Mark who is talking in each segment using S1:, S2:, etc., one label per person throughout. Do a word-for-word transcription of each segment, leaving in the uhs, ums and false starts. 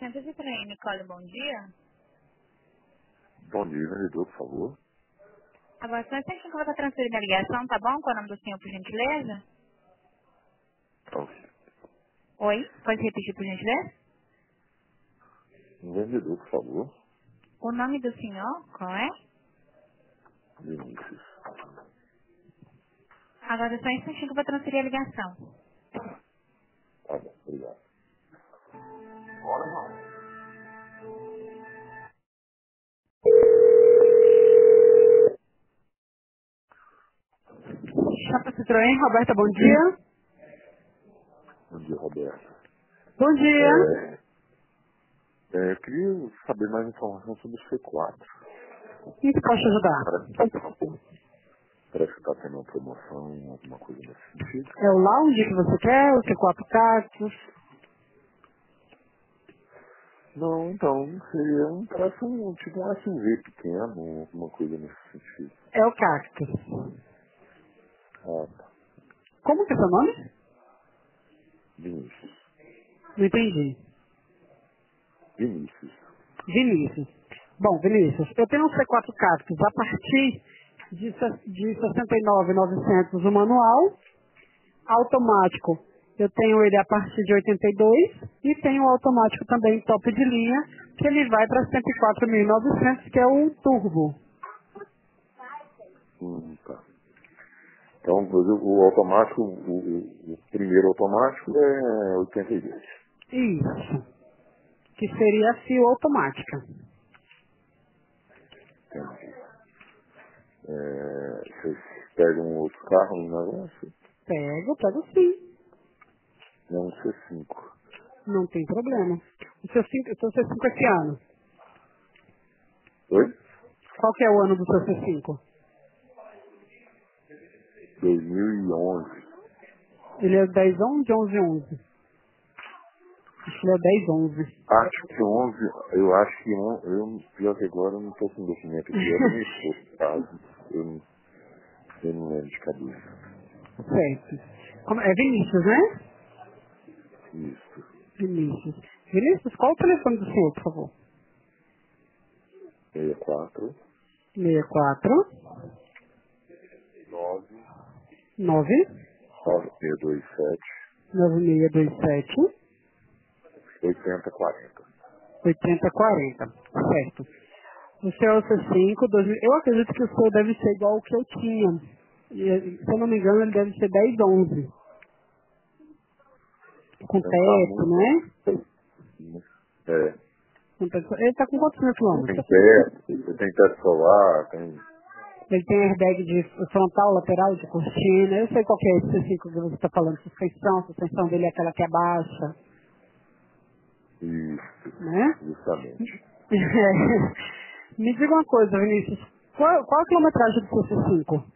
S1: Centro de Trem, Nicole, bom dia.
S2: Bom dia, vendedor, por favor.
S1: Agora, só um instantinho que eu vou estar transferindo a ligação, tá bom? Qual é o nome do senhor, por gentileza?
S2: Então,
S1: Oi? Pode repetir, por gentileza?
S2: um vendedor, por favor.
S1: O nome do senhor, qual é?
S2: Vinícius.
S1: Agora, só um instantinho que eu vou transferir a ligação.
S2: Tá bom, obrigado. Bora, mano.
S1: Chapa Citroën, Roberta, bom dia.
S2: Bom dia, Roberto.
S1: Bom dia.
S2: É, é, eu queria saber mais informação sobre o C quatro.
S1: Em que posso ajudar?
S2: Parece que está tendo, parece que tá tendo uma promoção, alguma coisa nesse sentido.
S1: É o lounge que você quer, o C quatro Cactus?
S2: Não, então, seria um, parece um, tipo um S U V pequeno, alguma coisa nesse sentido.
S1: É o Cactus.
S2: Ah, tá.
S1: Como que é seu nome?
S2: Vinícius.
S1: Não entendi.
S2: Vinícius.
S1: Vinícius. Bom, Vinícius, eu tenho um C quatro Cactus a partir de, se- de sessenta e nove mil e novecentos o manual, automático. Eu tenho ele a partir de oitenta e dois e tenho o automático também top de linha, que ele vai para cento e quatro mil e novecentos, que é o turbo.
S2: Hum, tá. Então, o, o automático, o, o, o primeiro automático é oitenta e dois.
S1: Isso. Que seria a fio automática.
S2: Entendi. É, vocês pegam um outro carro no negócio?
S1: Pego, pego sim.
S2: É um C cinco.
S1: Não tem problema. O seu, cinco, o seu C cinco esse ano.
S2: Oi?
S1: Qual que é o ano do seu C cinco?
S2: dois mil e onze.
S1: Ele é dez onze, onze onze. Acho que ele é dez onze.
S2: Acho que onze, eu acho que on, eu, pior que agora eu não estou com o documento aqui, é do meu esposo, caso, eu, não- eu não lembro de cabeça.
S1: Certo. Como- É Vinícius, né?
S2: Isso.
S1: Vinícius. Vinícius, qual o telefone do senhor, por favor?
S2: sessenta e quatro,
S1: sessenta e quatro,
S2: nove,
S1: nove,
S2: nove seis dois sete,
S1: nove seis dois sete,
S2: oitenta quarenta.
S1: oitenta quarenta. Certo. O seu é o C cinco, dois mil eu acredito que o seu deve ser igual ao que eu tinha. E, se eu não me engano, ele deve ser dez onze. Com
S2: É um carro
S1: teto,
S2: muito,
S1: né?
S2: é,
S1: Com teto. Ele está com quantos mil
S2: tem
S1: quilômetros?
S2: teto, tem teto solar, tem,
S1: Ele tem airbag de frontal, lateral, de cortina. Eu sei qual que é esse C cinco que você está falando. Suspensão, a suspensão dele é aquela que abaixa,
S2: isso,
S1: né?
S2: justamente.
S1: Me diga uma coisa, Vinícius. Qual, qual a quilometragem do seu C cinco?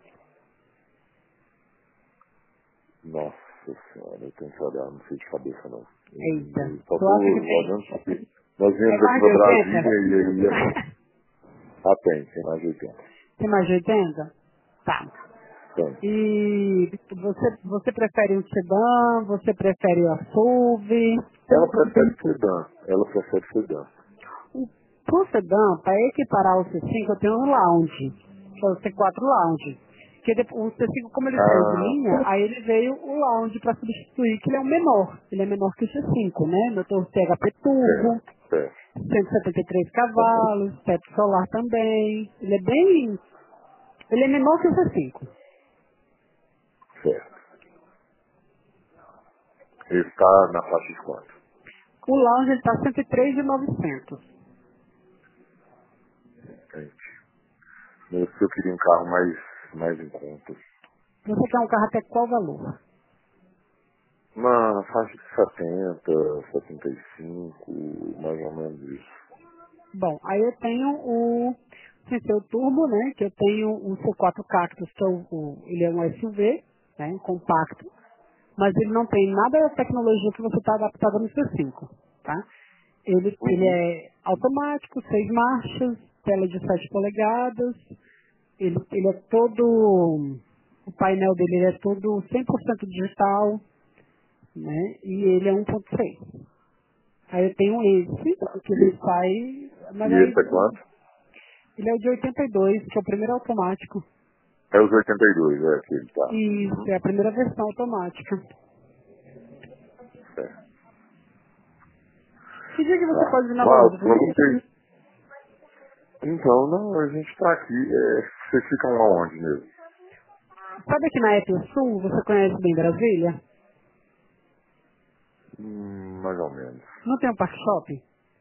S2: Nossa senhora, eu tenho que olhar, não sei de cabeça não.
S1: Eita.
S2: Eu só
S1: Tu
S2: tô
S1: acha que
S2: olhando
S1: tem?
S2: porque nós
S1: É
S2: viemos aqui
S1: mais de
S2: pra
S1: oitenta?
S2: Brasília e aí é... Ah, tem, tem mais de oitenta.
S1: Tem mais de oitenta? Tá.
S2: Tem.
S1: E você, você prefere um sedã? Você prefere o S U V?
S2: Ela prefere sedã, ela prefere sedã.
S1: O pro sedã, para equiparar o C cinco, eu tenho um lounge, que é o C quatro Lounge. Que depois, o C cinco, como ele saiu de
S2: Ah,
S1: linha, aí ele veio o lounge para substituir, que ele é o menor. Ele é menor que o C cinco, né? Motor C H P Turbo,
S2: certo, certo,
S1: cento e setenta e três cavalos, teto solar também. Ele é bem... Ele é menor que o C cinco.
S2: certo. Ele está na faixa de quanto?
S1: O lounge está cento e três mil e novecentos.
S2: Entendi. Eu, se eu queria um carro mais, mais em conta.
S1: Você quer um carro até qual valor?
S2: Uma faixa de setenta, setenta e cinco, mais ou menos isso.
S1: Bom, aí eu tenho o sem ser o turbo, né? Que eu tenho o C quatro Cactus, que é o, o- ele é um S U V, né? Compacto, mas ele não tem nada da tecnologia que você está adaptada no C cinco, tá? Ele, ele
S2: Uhum.
S1: é automático, seis marchas, tela de sete polegadas, ele, ele é todo, o painel dele ele é todo cem por cento digital, né? E ele é um ponto seis. Aí eu tenho esse, que ele sai... Mas
S2: E
S1: aí,
S2: esse é quanto?
S1: ele é o de oitenta e dois, que é o primeiro automático.
S2: É os oitenta e dois, é aquele, tá.
S1: Isso, é a primeira versão automática.
S2: É.
S1: Que dia que você
S2: Tá.
S1: pode vir na
S2: Uau,
S1: loja,
S2: vamos
S1: Vinícius?
S2: ter. Então, não, a gente tá aqui. É, vocês ficam aonde mesmo?
S1: Sabe aqui na Apple Sul, você conhece bem Brasília?
S2: Hum, mais ou menos.
S1: Não tem um Parque Shopping?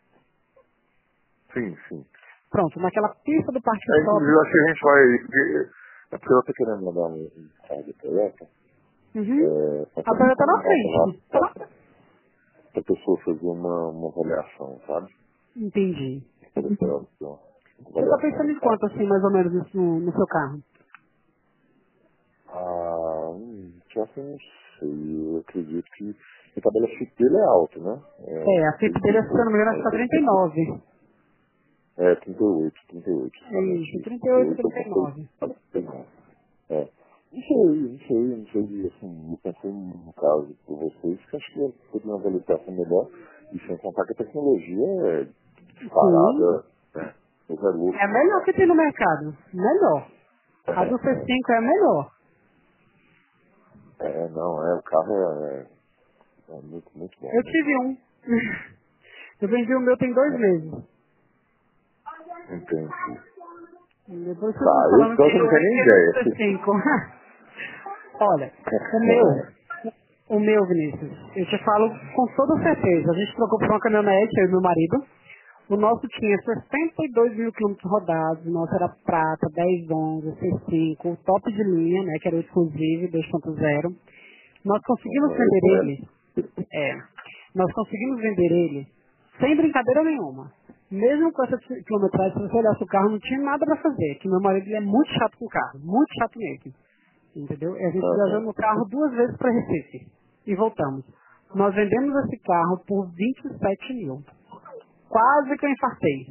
S2: Sim, sim.
S1: Pronto, naquela pista do Parque
S2: É, inclusive, eu
S1: Shopping.
S2: acho que a gente vai. porque- É porque eu tô querendo mandar um um carro de Toyota.
S1: Uhum.
S2: É, pra
S1: A Toyota tá na
S2: uma moto
S1: frente.
S2: lá. Pra pessoa fazer uma, uma avaliação, sabe?
S1: Entendi.
S2: Fazer uma
S1: Você tá
S2: avaliação
S1: pensando
S2: do
S1: em
S2: carro.
S1: quanto, assim, mais ou menos, no, no seu carro?
S2: Ah, hum, já que eu não sei. Eu acredito que a tabela F I P dele é alta, né?
S1: É,
S2: É,
S1: a F I P dele, se eu não me engano, acho que tá trinta e
S2: trinta
S1: nove.
S2: É, trinta e oito, trinta e oito,
S1: Isso,
S2: justamente isso.
S1: trinta e oito,
S2: trinta
S1: trinta e nove.
S2: e oito. É. Não sei, não sei, não sei, assim, eu pensei no caso por vocês, que acho que seria uma valorização melhor, e sem contar que a tecnologia é
S1: Sim.
S2: disparada, né? Coisa
S1: É
S2: louca,
S1: a
S2: né?
S1: melhor que tem no mercado. Melhor. A do C cinco é a melhor.
S2: É, não, é, o carro é, é, é muito, muito bom,
S1: Eu
S2: muito
S1: tive
S2: bom.
S1: um. Eu vendi o meu tem dois meses.
S2: Entendi.
S1: Depois vocês me
S2: Tá, eu
S1: falando
S2: então
S1: que
S2: eu não
S1: eu
S2: tenho nem
S1: esqueci do
S2: ideia.
S1: C cinco. Olha, o meu, o meu, Vinícius, eu te falo com toda certeza. A gente trocou por uma caminhonete, eu e meu marido. O nosso tinha sessenta e dois mil quilômetros rodados, o nosso era prata, dez onze, C cinco, o top de linha, né, que era o exclusivo, dois ponto zero. Nós conseguimos
S2: Uhum,
S1: vender
S2: esse
S1: ele, é, nós conseguimos vender ele sem brincadeira nenhuma. Mesmo com essa quilometragem, se você olhasse o carro, não tinha nada pra fazer, que meu marido ele é muito chato com o carro, muito chato mesmo. Entendeu? E a gente viajou
S2: Uhum.
S1: no carro duas vezes para Recife e voltamos. Nós vendemos esse carro por vinte e sete mil. Quase que eu infartei.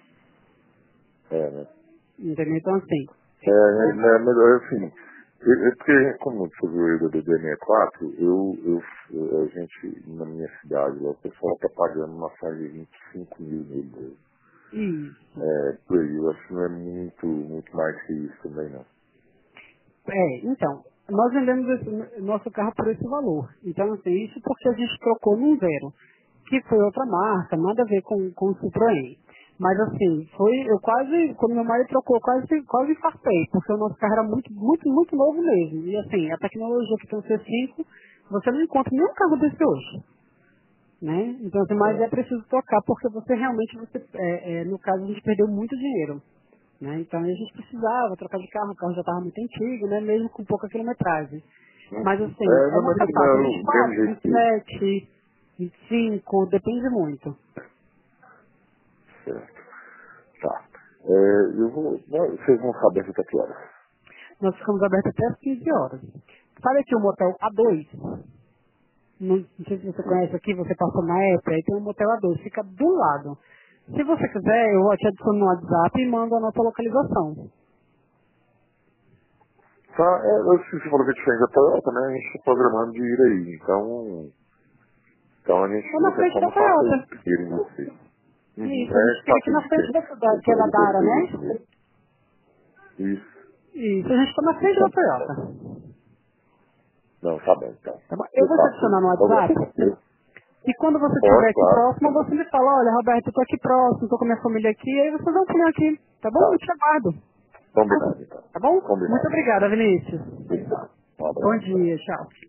S2: É, né?
S1: Entendeu? Então, assim,
S2: É, é, né, mas assim, eu- é porque como eu fiz o erro do D D sessenta e quatro, eu, eu, eu- a gente, na minha cidade, lá, o pessoal tá pagando uma faixa de vinte e cinco mil nele.
S1: isso.
S2: É, por aí, eu acho que não é muito, muito mais que isso também, não.
S1: É, então, nós vendemos esse, nosso carro por esse valor. Então, assim, isso porque a gente trocou num zero, que foi outra marca, nada a ver com, com o Citroën. Mas assim, foi, eu quase, quando meu marido trocou, eu quase, quase infartei, porque o nosso carro era muito, muito, muito novo mesmo. E assim, a tecnologia que tem o C cinco, você não encontra nenhum carro desse hoje. Né? Então, assim, mas
S2: É,
S1: é preciso tocar, porque você realmente, você, é, é, no caso, a gente perdeu muito dinheiro. Né? Então a gente precisava trocar de carro, o carro já estava muito antigo, né? Mesmo com pouca quilometragem. Mas assim,
S2: é
S1: é
S2: não, mas
S1: nessa
S2: não,
S1: faixa,
S2: não,
S1: vinte e
S2: do mesmo
S1: quatro,
S2: jeito
S1: vinte e
S2: que eu.
S1: sete, vinte e cinco, depende muito.
S2: Certo. Tá. É, eu vou, não, vocês vão saber até que horas.
S1: Nós ficamos abertos até às quinze horas. Sabe aqui o motel A dois? Não, não sei se você
S2: Sim.
S1: conhece aqui, você passou na época, aí tem um motel A dois, fica do lado. Se você quiser, eu te adiciono no WhatsApp e mando a nossa localização.
S2: Tá, é, eu, você falou que a gente fez a Toyota, né? A gente está programando de ir aí. Então, então a gente
S1: É
S2: não
S1: na
S2: tem
S1: frente da
S2: como passar
S1: Toyota.
S2: inteiro em você. Uhum.
S1: Isso, a
S2: É
S1: gente fica aqui
S2: fácil
S1: na
S2: de
S1: frente
S2: ter.
S1: da, da, que é da
S2: Eu
S1: Dara,
S2: gostei
S1: né?
S2: disso mesmo. Isso.
S1: Isso, a gente está na frente da Toyota.
S2: Não, tá bem, então.
S1: Tá bom? Eu
S2: Eu
S1: vou te
S2: faço
S1: adicionar no
S2: isso. Tá
S1: WhatsApp.
S2: bom.
S1: E quando você estiver
S2: Pode,
S1: aqui
S2: claro.
S1: próximo, você me fala, olha, Roberto, eu tô aqui próximo, tô com minha família aqui, aí vocês vão comer aqui, tá bom?
S2: Tá.
S1: Eu te aguardo.
S2: Combinado, então.
S1: Tá bom? Muito
S2: Combinado.
S1: obrigada, Vinícius.
S2: Obrigado. Um
S1: Bom
S2: abraço.
S1: dia, tchau.